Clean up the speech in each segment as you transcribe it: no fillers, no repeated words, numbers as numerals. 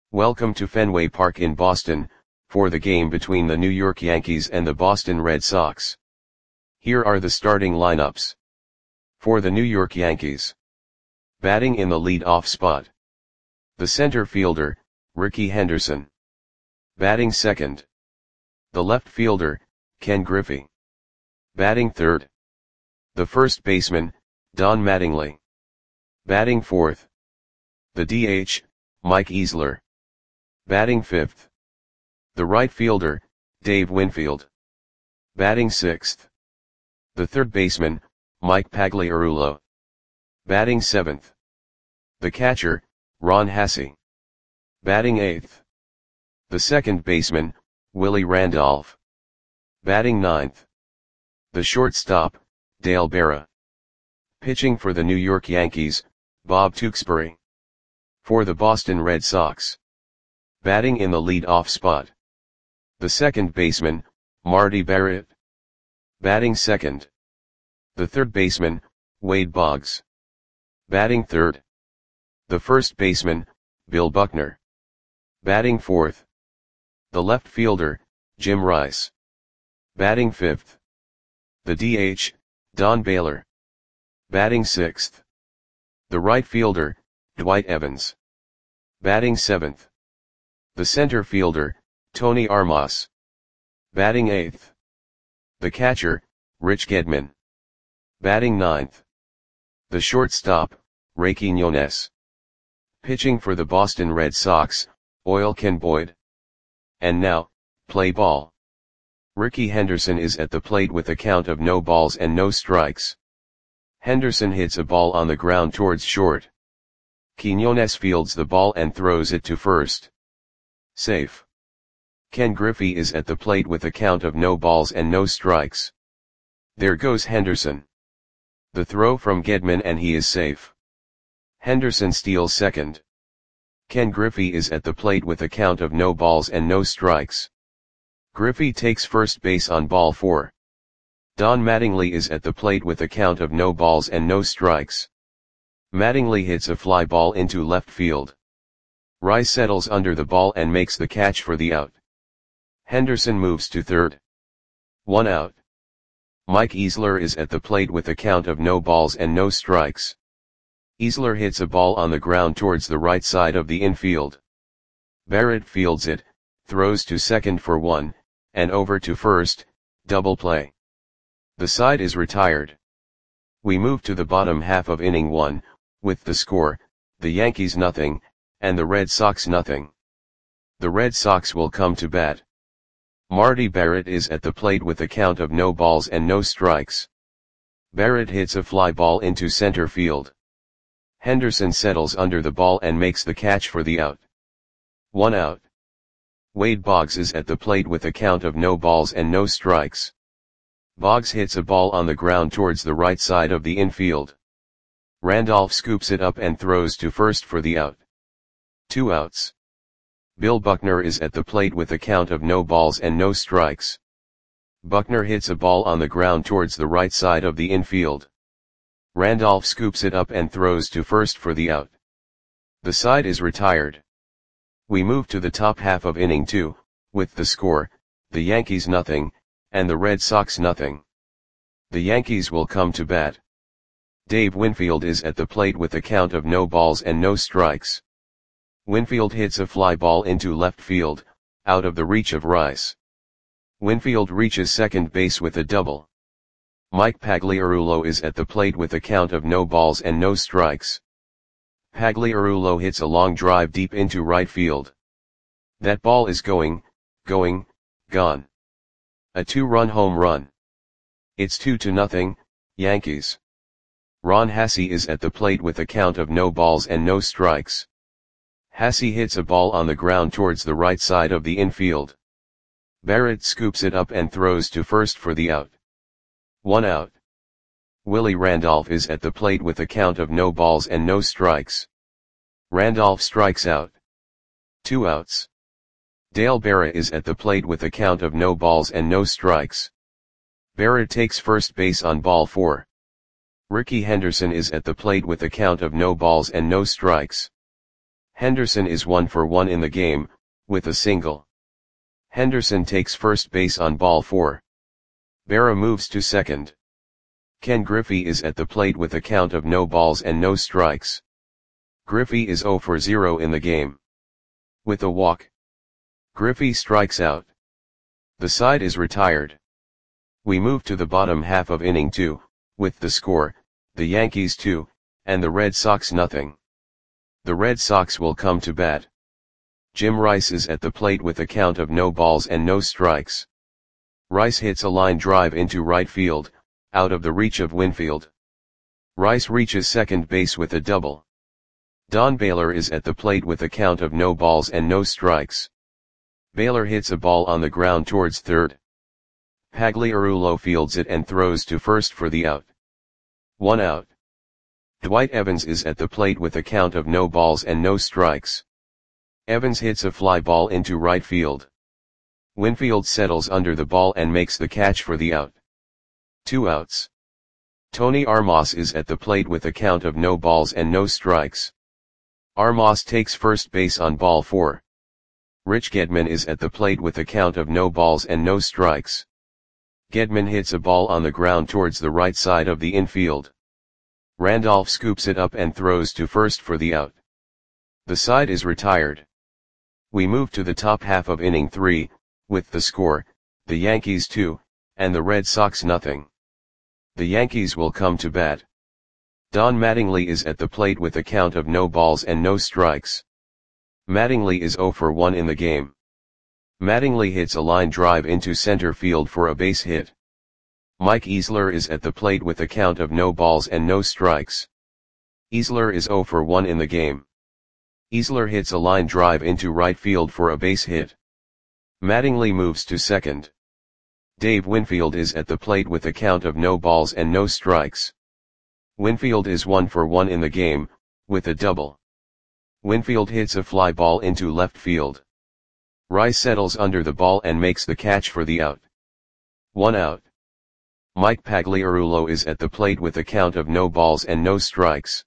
Welcome to Fenway Park in Boston, for the game between the New York Yankees and the Boston Red Sox. Here are the starting lineups. For the New York Yankees. Batting in the lead-off spot. The center fielder, Rickey Henderson. Batting second. The left fielder, Ken Griffey. Batting third. The first baseman, Don Mattingly. Batting fourth. The DH, Mike Easler. Batting fifth. The right fielder, Dave Winfield. Batting sixth. The third baseman, Mike Pagliarulo. Batting seventh. The catcher, Ron Hassey. Batting eighth. The second baseman, Willie Randolph. Batting ninth. The shortstop, Dale Berra. Pitching for the New York Yankees, Bob Tewksbury. For the Boston Red Sox. Batting in the lead-off spot. The second baseman, Marty Barrett. Batting second. The third baseman, Wade Boggs. Batting third. The first baseman, Bill Buckner. Batting fourth. The left fielder, Jim Rice. Batting fifth. The DH, Don Baylor. Batting sixth. The right fielder, Dwight Evans. Batting seventh. The center fielder, Tony Armas. Batting eighth. The catcher, Rich Gedman. Batting ninth. The shortstop, Ray Quiñones. Pitching for the Boston Red Sox, Oil Ken Boyd. And now, play ball. Rickey Henderson is at the plate with a count of no balls and no strikes. Henderson hits a ball on the ground towards short. Quiñones fields the ball and throws it to first. Safe. Ken Griffey is at the plate with a count of no balls and no strikes. There goes Henderson. The throw from Gedman and he is safe. Henderson steals second. Ken Griffey is at the plate with a count of no balls and no strikes. Griffey takes first base on ball 4. Don Mattingly is at the plate with a count of no balls and no strikes. Mattingly hits a fly ball into left field. Rice settles under the ball and makes the catch for the out. Henderson moves to third. 1 out. Mike Easler is at the plate with a count of no balls and no strikes. Easler hits a ball on the ground towards the right side of the infield. Barrett fields it, throws to second for 1, and over to first, double play. The side is retired. We move to the bottom half of inning 1, with the score, the Yankees nothing, and the Red Sox nothing. The Red Sox will come to bat. Marty Barrett is at the plate with a count of no balls and no strikes. Barrett hits a fly ball into center field. Henderson settles under the ball and makes the catch for the out. 1 out. Wade Boggs is at the plate with a count of no balls and no strikes. Boggs hits a ball on the ground towards the right side of the infield. Randolph scoops it up and throws to first for the out. 2 outs. Bill Buckner is at the plate with a count of no balls and no strikes. Buckner hits a ball on the ground towards the right side of the infield. Randolph scoops it up and throws to first for the out. The side is retired. We move to the top half of inning 2, with the score, the Yankees nothing, and the Red Sox nothing. The Yankees will come to bat. Dave Winfield is at the plate with a count of no balls and no strikes. Winfield hits a fly ball into left field, out of the reach of Rice. Winfield reaches second base with a double. Mike Pagliarulo is at the plate with a count of no balls and no strikes. Pagliarulo hits a long drive deep into right field. That ball is gone. A 2-run home run. It's 2-0, Yankees. Ron Hassey is at the plate with a count of no balls and no strikes. Hassey hits a ball on the ground towards the right side of the infield. Barrett scoops it up and throws to first for the out. 1 out. Willie Randolph is at the plate with a count of no balls and no strikes. Randolph strikes out. 2 outs. Dale Berra is at the plate with a count of no balls and no strikes. Berra takes first base on ball 4. Rickey Henderson is at the plate with a count of no balls and no strikes. Henderson is 1 for 1 in the game, with a single. Henderson takes first base on ball 4. Berra moves to second. Ken Griffey is at the plate with a count of no balls and no strikes. Griffey is 0 for 0 in the game. With a walk, Griffey strikes out. The side is retired. We move to the bottom half of inning 2, with the score, the Yankees 2, and the Red Sox nothing. The Red Sox will come to bat. Jim Rice is at the plate with a count of no balls and no strikes. Rice hits a line drive into right field, out of the reach of Winfield. Rice reaches second base with a double. Don Baylor is at the plate with a count of no balls and no strikes. Baylor hits a ball on the ground towards third. Pagliarulo fields it and throws to first for the out. 1 out. Dwight Evans is at the plate with a count of no balls and no strikes. Evans hits a fly ball into right field. Winfield settles under the ball and makes the catch for the out. 2 outs. Tony Armas is at the plate with a count of no balls and no strikes. Armas takes first base on ball 4. Rich Gedman is at the plate with a count of no balls and no strikes. Gedman hits a ball on the ground towards the right side of the infield. Randolph scoops it up and throws to first for the out. The side is retired. We move to the top half of inning 3, with the score, the Yankees 2, and the Red Sox nothing. The Yankees will come to bat. Don Mattingly is at the plate with a count of no balls and no strikes. Mattingly is 0 for 1 in the game. Mattingly hits a line drive into center field for a base hit. Mike Easler is at the plate with a count of no balls and no strikes. Easler is 0 for 1 in the game. Easler hits a line drive into right field for a base hit. Mattingly moves to second. Dave Winfield is at the plate with a count of no balls and no strikes. Winfield is 1 for 1 in the game, with a double. Winfield hits a fly ball into left field. Rice settles under the ball and makes the catch for the out. 1 out. Mike Pagliarulo is at the plate with a count of no balls and no strikes.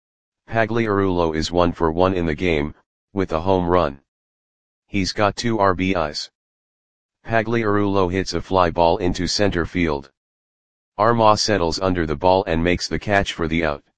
Pagliarulo is 1 for 1 in the game, with a home run. He's got 2 RBIs. Pagliarulo hits a fly ball into center field. Armas settles under the ball and makes the catch for the out.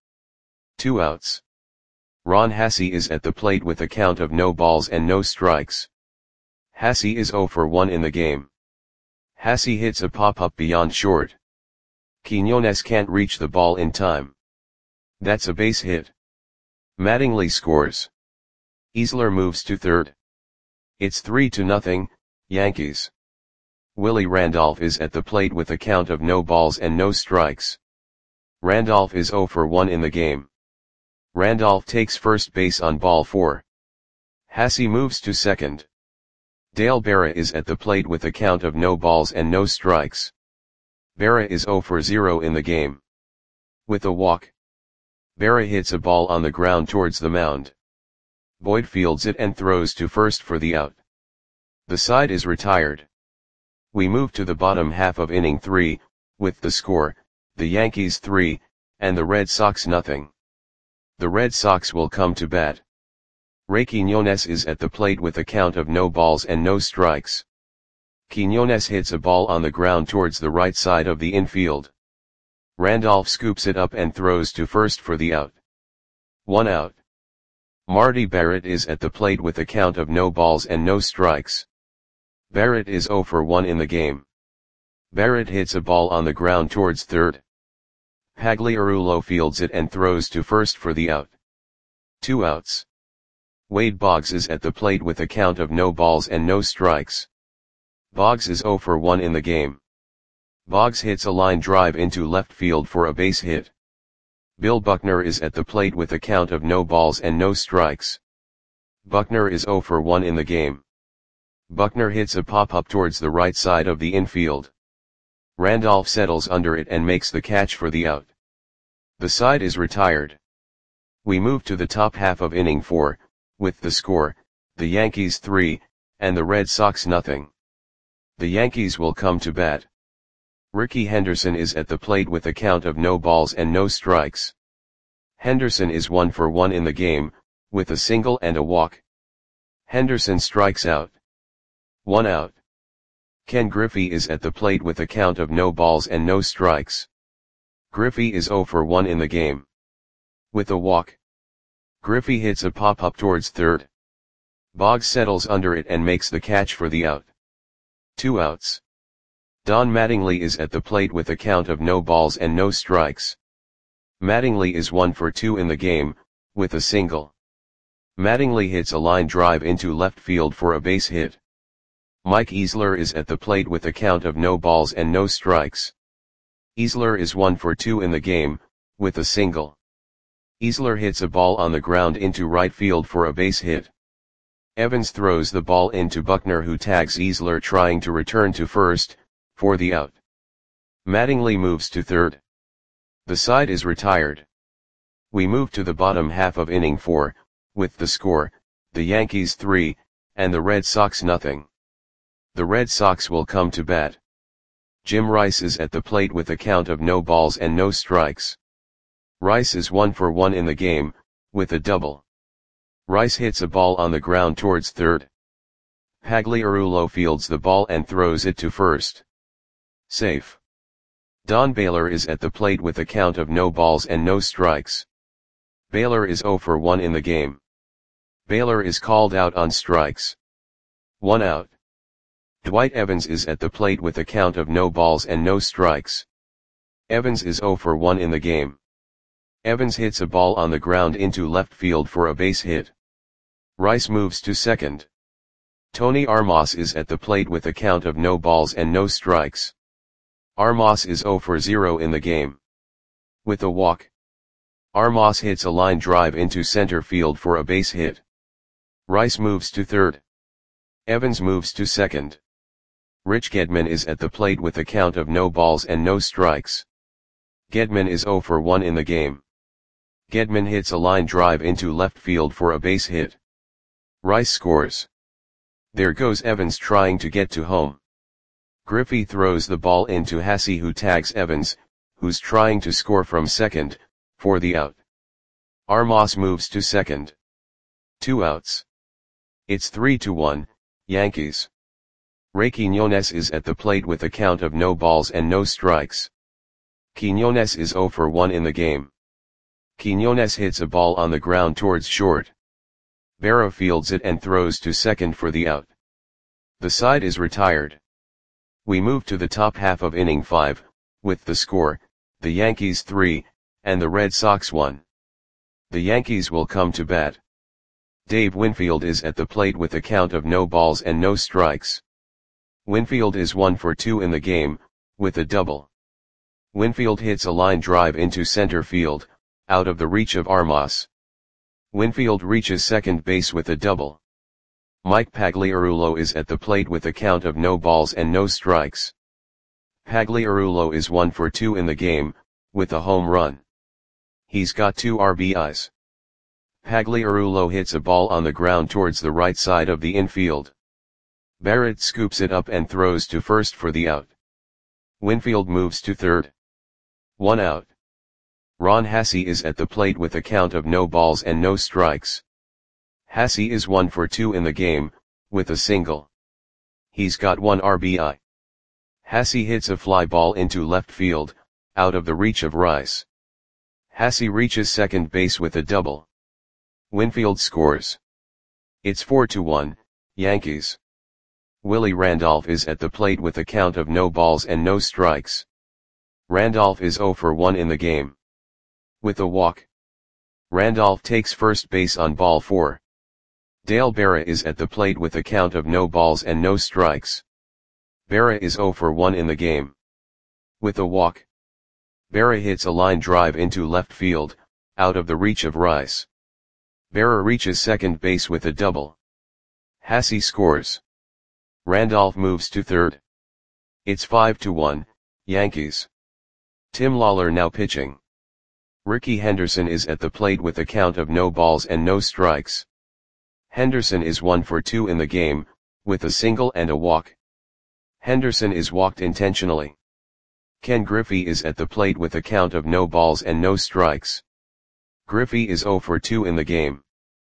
2 outs. Ron Hassey is at the plate with a count of no balls and no strikes. Hassey is 0 for 1 in the game. Hassey hits a pop-up beyond short. Quinones can't reach the ball in time. That's a base hit. Mattingly scores. Easler moves to third. It's 3-0, Yankees. Willie Randolph is at the plate with a count of no balls and no strikes. Randolph is 0 for 1 in the game. Randolph takes first base on ball 4. Hassey moves to second. Dale Berra is at the plate with a count of no balls and no strikes. Berra is 0 for 0 in the game. With a walk, Berra hits a ball on the ground towards the mound. Boyd fields it and throws to first for the out. The side is retired. We move to the bottom half of inning 3, with the score, the Yankees 3, and the Red Sox nothing. The Red Sox will come to bat. Ray Quinones is at the plate with a count of no balls and no strikes. Quinones hits a ball on the ground towards the right side of the infield. Randolph scoops it up and throws to first for the out. 1 out. Marty Barrett is at the plate with a count of no balls and no strikes. Barrett is 0 for 1 in the game. Barrett hits a ball on the ground towards third. Pagliarulo fields it and throws to first for the out. 2 outs. Wade Boggs is at the plate with a count of no balls and no strikes. Boggs is 0 for 1 in the game. Boggs hits a line drive into left field for a base hit. Bill Buckner is at the plate with a count of no balls and no strikes. Buckner is 0 for 1 in the game. Buckner hits a pop-up towards the right side of the infield. Randolph settles under it and makes the catch for the out. The side is retired. We move to the top half of inning 4, with the score, the Yankees 3, and the Red Sox nothing. The Yankees will come to bat. Ricky Henderson is at the plate with a count of no balls and no strikes. Henderson is 1 for 1 in the game, with a single and a walk. Henderson strikes out. 1 out. Ken Griffey is at the plate with a count of no balls and no strikes. Griffey is 0 for 1 in the game. With a walk. Griffey hits a pop-up towards third. Boggs settles under it and makes the catch for the out. 2 outs. Don Mattingly is at the plate with a count of no balls and no strikes. Mattingly is 1 for 2 in the game, with a single. Mattingly hits a line drive into left field for a base hit. Mike Easler is at the plate with a count of no balls and no strikes. Easler is 1 for 2 in the game, with a single. Easler hits a ball on the ground into right field for a base hit. Evans throws the ball into Buckner, who tags Easler trying to return to first, for the out. Mattingly moves to third. The side is retired. We move to the bottom half of inning 4, with the score, the Yankees 3, and the Red Sox nothing. The Red Sox will come to bat. Jim Rice is at the plate with a count of no balls and no strikes. Rice is 1 for 1 in the game, with a double. Rice hits a ball on the ground towards third. Pagliarulo fields the ball and throws it to first. Safe. Don Baylor is at the plate with a count of no balls and no strikes. Baylor is 0 for 1 in the game. Baylor is called out on strikes. 1 out. Dwight Evans is at the plate with a count of no balls and no strikes. Evans is 0 for 1 in the game. Evans hits a ball on the ground into left field for a base hit. Rice moves to second. Tony Armas is at the plate with a count of no balls and no strikes. Armas is 0 for 0 in the game. With a walk. Armas hits a line drive into center field for a base hit. Rice moves to third. Evans moves to second. Rich Gedman is at the plate with a count of no balls and no strikes. Gedman is 0 for 1 in the game. Gedman hits a line drive into left field for a base hit. Rice scores. There goes Evans trying to get to home. Griffey throws the ball into Hasse, who tags Evans, who's trying to score from second, for the out. Armas moves to second. 2 outs. It's 3-1, Yankees. Ray Quiñones is at the plate with a count of no balls and no strikes. Quiñones is 0 for 1 in the game. Quiñones hits a ball on the ground towards short. Berra fields it and throws to second for the out. The side is retired. We move to the top half of inning 5, with the score, the Yankees 3, and the Red Sox 1. The Yankees will come to bat. Dave Winfield is at the plate with a count of no balls and no strikes. Winfield is 1 for 2 in the game, with a double. Winfield hits a line drive into center field, out of the reach of Armas. Winfield reaches second base with a double. Mike Pagliarulo is at the plate with a count of no balls and no strikes. Pagliarulo is 1 for 2 in the game, with a home run. He's got 2 RBIs. Pagliarulo hits a ball on the ground towards the right side of the infield. Barrett scoops it up and throws to first for the out. Winfield moves to third. 1 out. Ron Hasse is at the plate with a count of no balls and no strikes. Hasse is 1 for 2 in the game, with a single. He's got 1 RBI. Hasse hits a fly ball into left field, out of the reach of Rice. Hasse reaches second base with a double. Winfield scores. It's 4-1, Yankees. Willie Randolph is at the plate with a count of no balls and no strikes. Randolph is 0 for 1 in the game. With a walk. Randolph takes first base on ball 4. Dale Berra is at the plate with a count of no balls and no strikes. Berra is 0 for 1 in the game. With a walk. Berra hits a line drive into left field, out of the reach of Rice. Berra reaches second base with a double. Hasse scores. Randolph moves to third. It's 5-1, Yankees. Tim Lawler now pitching. Ricky Henderson is at the plate with a count of no balls and no strikes. Henderson is 1 for 2 in the game, with a single and a walk. Henderson is walked intentionally. Ken Griffey is at the plate with a count of no balls and no strikes. Griffey is 0 for 2 in the game.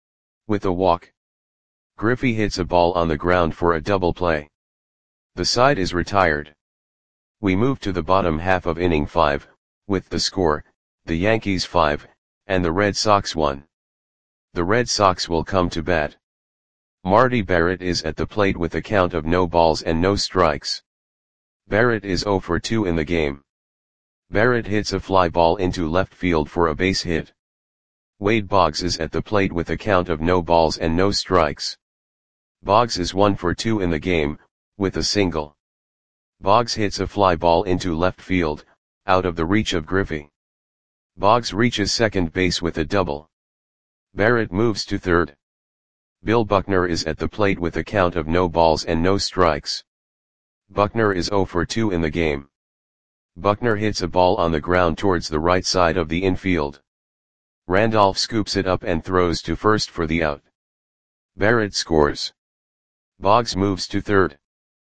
With a walk, Griffey hits a ball on the ground for a double play. The side is retired. We move to the bottom half of inning 5, with the score, the Yankees 5, and the Red Sox 1. The Red Sox will come to bat. Marty Barrett is at the plate with a count of no balls and no strikes. Barrett is 0 for 2 in the game. Barrett hits a fly ball into left field for a base hit. Wade Boggs is at the plate with a count of no balls and no strikes. Boggs is 1 for 2 in the game, with a single. Boggs hits a fly ball into left field, out of the reach of Griffey. Boggs reaches second base with a double. Barrett moves to third. Bill Buckner is at the plate with a count of no balls and no strikes. Buckner is 0 for 2 in the game. Buckner hits a ball on the ground towards the right side of the infield. Randolph scoops it up and throws to first for the out. Barrett scores. Boggs moves to third.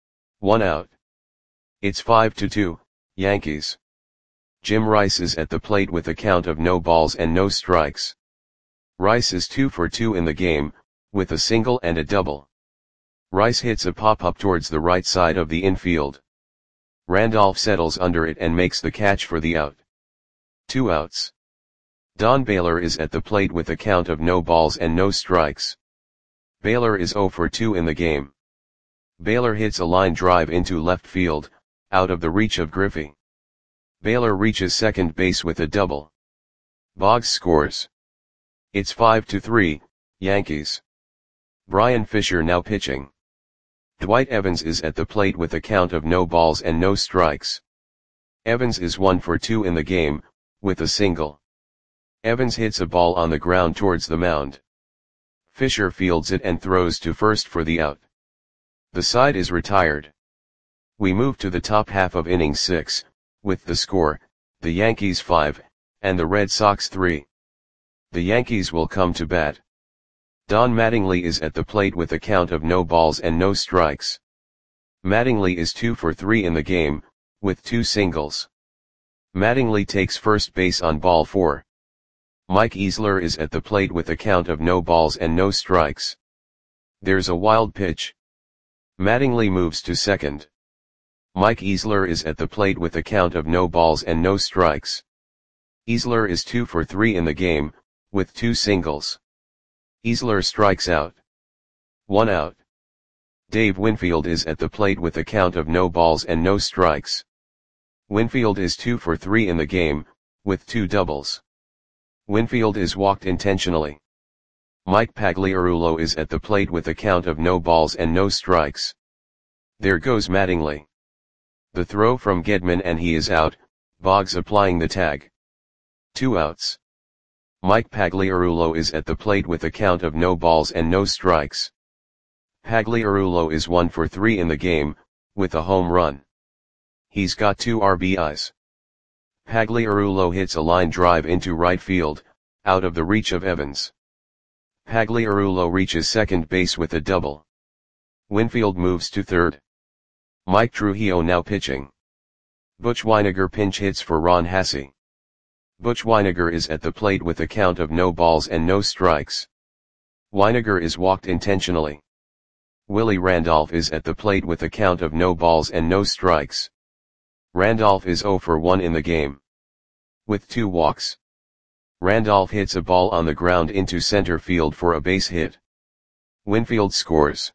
1 out. It's 5-2, Yankees. Jim Rice is at the plate with a count of no balls and no strikes. Rice is 2 for 2 in the game, with a single and a double. Rice hits a pop-up towards the right side of the infield. Randolph settles under it and makes the catch for the out. 2 outs. Don Baylor is at the plate with a count of no balls and no strikes. Baylor is 0 for 2 in the game. Baylor hits a line drive into left field, out of the reach of Griffey. Baylor reaches second base with a double. Boggs scores. It's 5-3, Yankees. Brian Fisher now pitching. Dwight Evans is at the plate with a count of no balls and no strikes. Evans is 1 for 2 in the game, with a single. Evans hits a ball on the ground towards the mound. Fisher fields it and throws to first for the out. The side is retired. We move to the top half of inning 6, with the score, the Yankees 5, and the Red Sox 3. The Yankees will come to bat. Don Mattingly is at the plate with a count of no balls and no strikes. Mattingly is 2 for 3 in the game, with 2 singles. Mattingly takes first base on ball 4. Mike Easler is at the plate with a count of no balls and no strikes. There's a wild pitch. Mattingly moves to second. Mike Easler is at the plate with a count of no balls and no strikes. Easler is 2 for 3 in the game, with 2 singles. Easler strikes out. 1 out. Dave Winfield is at the plate with a count of no balls and no strikes. Winfield is 2 for 3 in the game, with 2 doubles. Winfield is walked intentionally. Mike Pagliarulo is at the plate with a count of no balls and no strikes. There goes Mattingly. The throw from Gedman and he is out, Boggs applying the tag. 2 outs. Mike Pagliarulo is at the plate with a count of no balls and no strikes. Pagliarulo is 1 for 3 in the game, with a home run. He's got 2 RBIs. Pagliarulo hits a line drive into right field, out of the reach of Evans. Pagliarulo reaches second base with a double. Winfield moves to third. Mike Trujillo now pitching. Butch Wynegar pinch hits for Ron Hassey. Butch Wynegar is at the plate with a count of no balls and no strikes. Wynegar is walked intentionally. Willie Randolph is at the plate with a count of no balls and no strikes. Randolph is 0 for 1 in the game. With 2 walks. Randolph hits a ball on the ground into center field for a base hit. Winfield scores.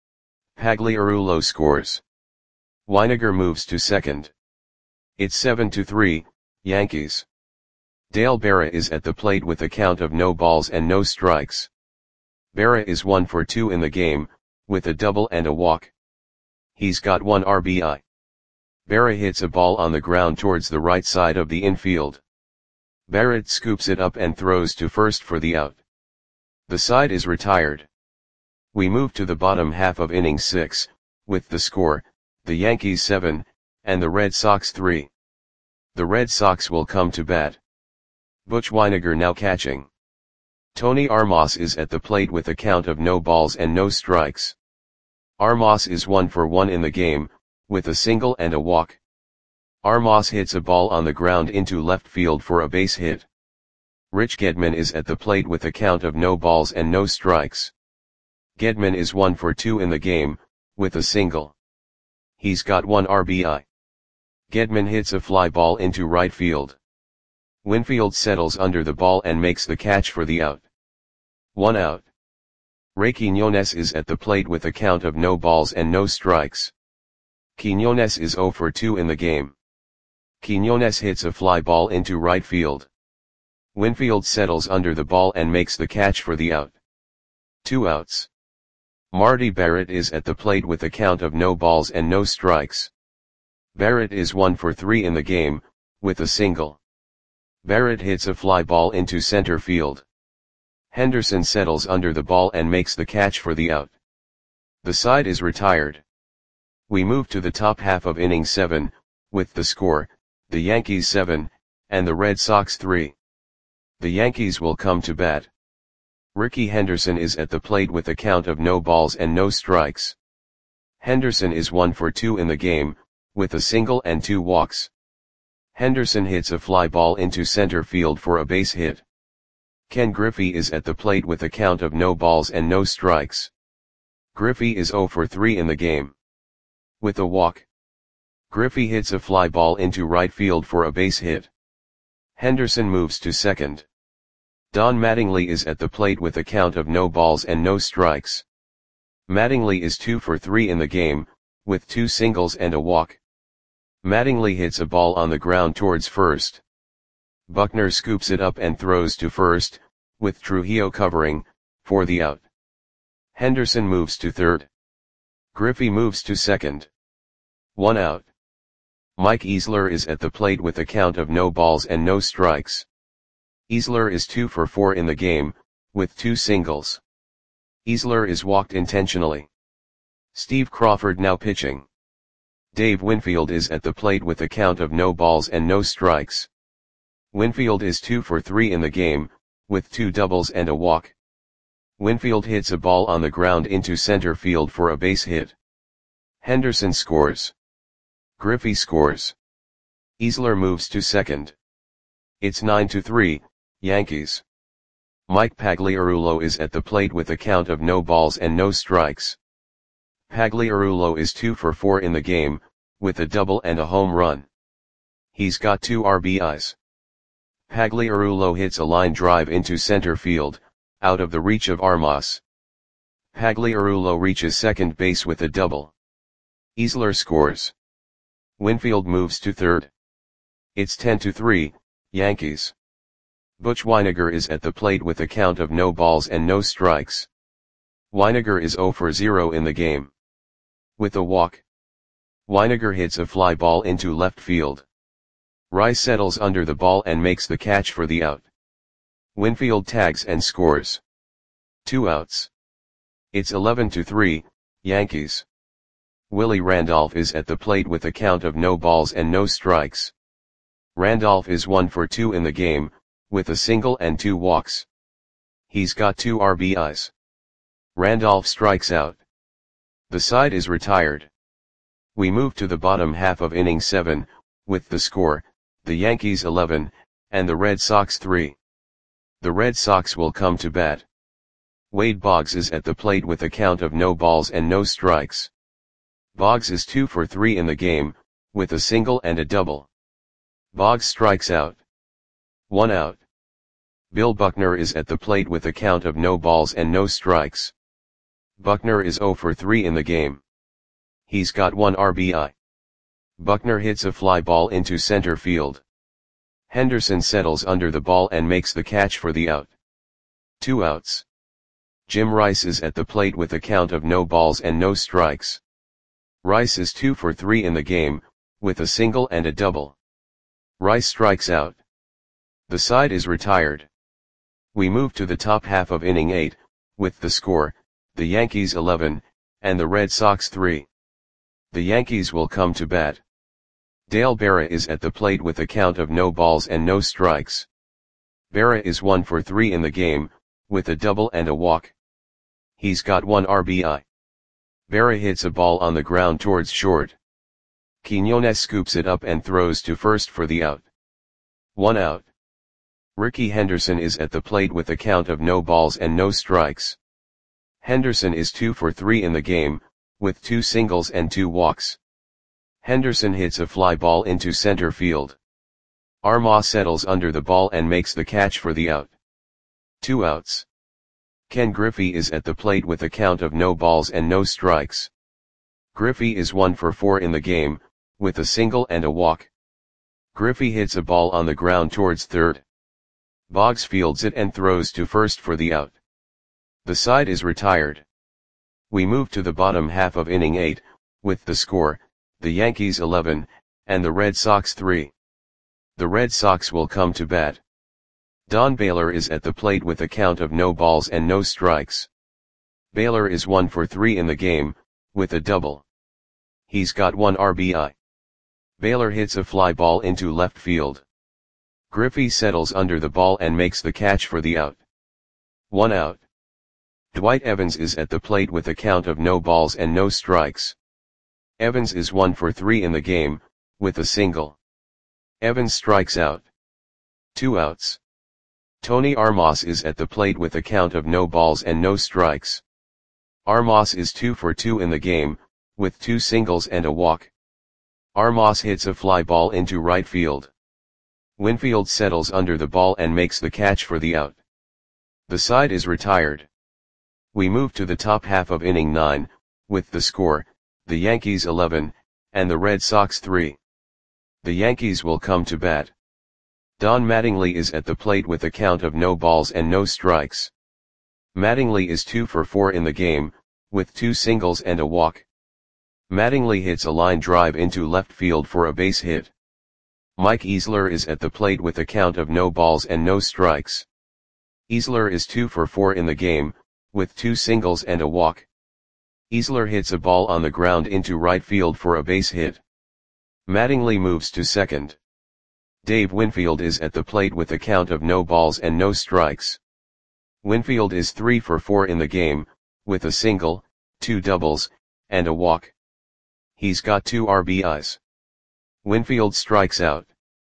Pagliarulo scores. Wynegar moves to second. It's 7-3, Yankees. Dale Berra is at the plate with a count of no balls and no strikes. Berra is 1 for 2 in the game, with a double and a walk. He's got 1 RBI. Berra hits a ball on the ground towards the right side of the infield. Barrett scoops it up and throws to first for the out. The side is retired. We move to the bottom half of inning 6, with the score, the Yankees 7, and the Red Sox 3. The Red Sox will come to bat. Butch Wynegar now catching. Tony Armas is at the plate with a count of no balls and no strikes. Armas is 1 for 1 in the game, with a single and a walk. Armas hits a ball on the ground into left field for a base hit. Rich Gedman is at the plate with a count of no balls and no strikes. Gedman is 1 for 2 in the game, with a single. He's got 1 RBI. Gedman hits a fly ball into right field. Winfield settles under the ball and makes the catch for the out. 1 out. Ray Quiñones is at the plate with a count of no balls and no strikes. Quiñones is 0 for 2 in the game. Quiñones hits a fly ball into right field. Winfield settles under the ball and makes the catch for the out. 2 outs. Marty Barrett is at the plate with a count of no balls and no strikes. Barrett is 1 for 3 in the game, with a single. Barrett hits a fly ball into center field. Henderson settles under the ball and makes the catch for the out. The side is retired. We move to the top half of inning 7, with the score, the Yankees 7, and the Red Sox 3. The Yankees will come to bat. Rickey Henderson is at the plate with a count of no balls and no strikes. Henderson is 1 for 2 in the game, with a single and 2 walks. Henderson hits a fly ball into center field for a base hit. Ken Griffey is at the plate with a count of no balls and no strikes. Griffey is 0 for 3 in the game. With a walk. Griffey hits a fly ball into right field for a base hit. Henderson moves to second. Don Mattingly is at the plate with a count of no balls and no strikes. Mattingly is 2 for 3 in the game, with 2 singles and a walk. Mattingly hits a ball on the ground towards first. Buckner scoops it up and throws to first, with Trujillo covering, for the out. Henderson moves to third. Griffey moves to second. 1 out. Mike Easler is at the plate with a count of no balls and no strikes. Easler is 2 for 4 in the game, with 2 singles. Easler is walked intentionally. Steve Crawford now pitching. Dave Winfield is at the plate with a count of no balls and no strikes. Winfield is 2 for 3 in the game, with 2 doubles and a walk. Winfield hits a ball on the ground into center field for a base hit. Henderson scores. Griffey scores. Easler moves to second. It's 9-3, Yankees. Mike Pagliarulo is at the plate with a count of no balls and no strikes. Pagliarulo is 2 for 4 in the game, with a double and a home run. He's got 2 RBIs. Pagliarulo hits a line drive into center field, out of the reach of Armas. Pagliarulo reaches second base with a double. Easler scores. Winfield moves to third. It's 10-3, Yankees. Butch Wynegar is at the plate with a count of no balls and no strikes. Wynegar is 0 for 0 in the game. With a walk. Wynegar hits a fly ball into left field. Rice settles under the ball and makes the catch for the out. Winfield tags and scores. 2 outs. It's 11-3, Yankees. Willie Randolph is at the plate with a count of no balls and no strikes. Randolph is 1 for 2 in the game, with a single and 2 walks. He's got 2 RBIs. Randolph strikes out. The side is retired. We move to the bottom half of inning 7, with the score, the Yankees 11, and the Red Sox 3. The Red Sox will come to bat. Wade Boggs is at the plate with a count of no balls and no strikes. Boggs is 2 for 3 in the game, with a single and a double. Boggs strikes out. 1 out. Bill Buckner is at the plate with a count of no balls and no strikes. Buckner is 0 for 3 in the game. He's got 1 RBI. Buckner hits a fly ball into center field. Henderson settles under the ball and makes the catch for the out. 2 outs. Jim Rice is at the plate with a count of no balls and no strikes. Rice is 2 for 3 in the game, with a single and a double. Rice strikes out. The side is retired. We move to the top half of inning 8, with the score, the Yankees 11, and the Red Sox 3. The Yankees will come to bat. Dale Berra is at the plate with a count of no balls and no strikes. Berra is 1 for 3 in the game, with a double and a walk. He's got 1 RBI. Berra hits a ball on the ground towards short. Quiñones scoops it up and throws to first for the out. 1 out. Rickey Henderson is at the plate with a count of no balls and no strikes. Henderson is 2 for 3 in the game, with 2 singles and 2 walks. Henderson hits a fly ball into center field. Armah settles under the ball and makes the catch for the out. 2 outs. Ken Griffey is at the plate with a count of no balls and no strikes. Griffey is 1 for 4 in the game, with a single and a walk. Griffey hits a ball on the ground towards third. Boggs fields it and throws to first for the out. The side is retired. We move to the bottom half of inning 8, with the score, the Yankees 11, and the Red Sox 3. The Red Sox will come to bat. Don Baylor is at the plate with a count of no balls and no strikes. Baylor is 1 for 3 in the game, with a double. He's got 1 RBI. Baylor hits a fly ball into left field. Griffey settles under the ball and makes the catch for the out. 1 out. Dwight Evans is at the plate with a count of no balls and no strikes. Evans is 1 for 3 in the game, with a single. Evans strikes out. 2 outs. Tony Armas is at the plate with a count of no balls and no strikes. Armas is 2 for 2 in the game, with 2 singles and a walk. Armas hits a fly ball into right field. Winfield settles under the ball and makes the catch for the out. The side is retired. We move to the top half of inning 9, with the score, the Yankees 11, and the Red Sox 3. The Yankees will come to bat. Don Mattingly is at the plate with a count of no balls and no strikes. Mattingly is 2 for 4 in the game, with 2 singles and a walk. Mattingly hits a line drive into left field for a base hit. Mike Easler is at the plate with a count of no balls and no strikes. Easler is 2 for 4 in the game, with 2 singles and a walk. Easler hits a ball on the ground into right field for a base hit. Mattingly moves to second. Dave Winfield is at the plate with a count of no balls and no strikes. Winfield is 3 for 4 in the game, with a single, 2 doubles, and a walk. He's got 2 RBIs. Winfield strikes out.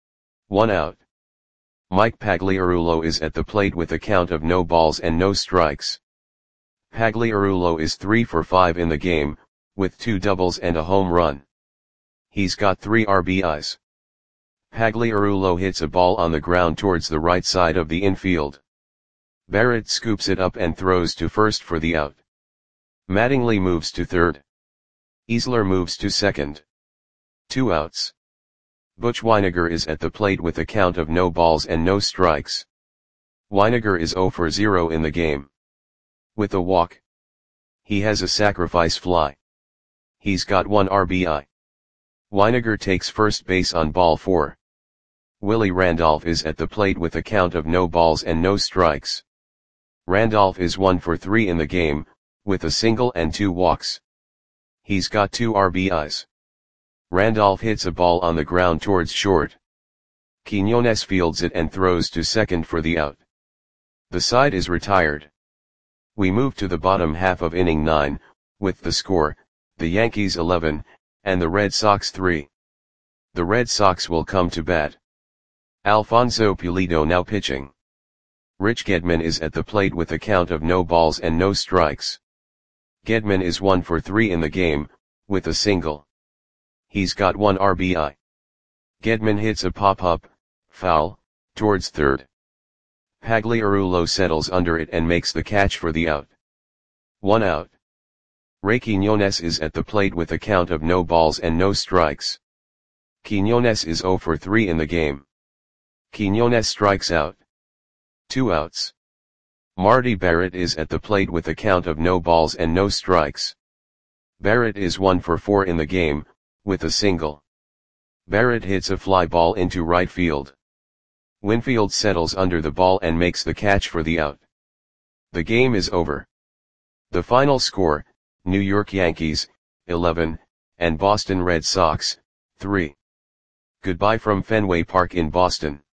1 out. Mike Pagliarulo is at the plate with a count of no balls and no strikes. Pagliarulo is 3 for 5 in the game, with 2 doubles and a home run. He's got 3 RBIs. Pagliarulo hits a ball on the ground towards the right side of the infield. Barrett scoops it up and throws to first for the out. Mattingly moves to third. Easler moves to second. 2 outs. Butch Wynegar is at the plate with a count of no balls and no strikes. Wynegar is 0 for 0 in the game. With a walk. He has a sacrifice fly. He's got 1 RBI. Wynegar takes first base on ball 4. Willie Randolph is at the plate with a count of no balls and no strikes. Randolph is 1 for 3 in the game, with a single and 2 walks. He's got 2 RBIs. Randolph hits a ball on the ground towards short. Quiñones fields it and throws to second for the out. The side is retired. We move to the bottom half of inning 9, with the score, the Yankees 11, and the Red Sox 3. The Red Sox will come to bat. Alfonso Pulido now pitching. Rich Gedman is at the plate with a count of no balls and no strikes. Gedman is 1 for 3 in the game, with a single. He's got 1 RBI. Gedman hits a pop-up, foul, towards third. Pagliarulo settles under it and makes the catch for the out. 1 out. Ray Quiñones is at the plate with a count of no balls and no strikes. Quiñones is 0 for 3 in the game. Quiñones strikes out. 2 outs. Marty Barrett is at the plate with a count of no balls and no strikes. Barrett is 1 for 4 in the game, with a single. Barrett hits a fly ball into right field. Winfield settles under the ball and makes the catch for the out. The game is over. The final score, New York Yankees, 11, and Boston Red Sox, 3. Goodbye from Fenway Park in Boston.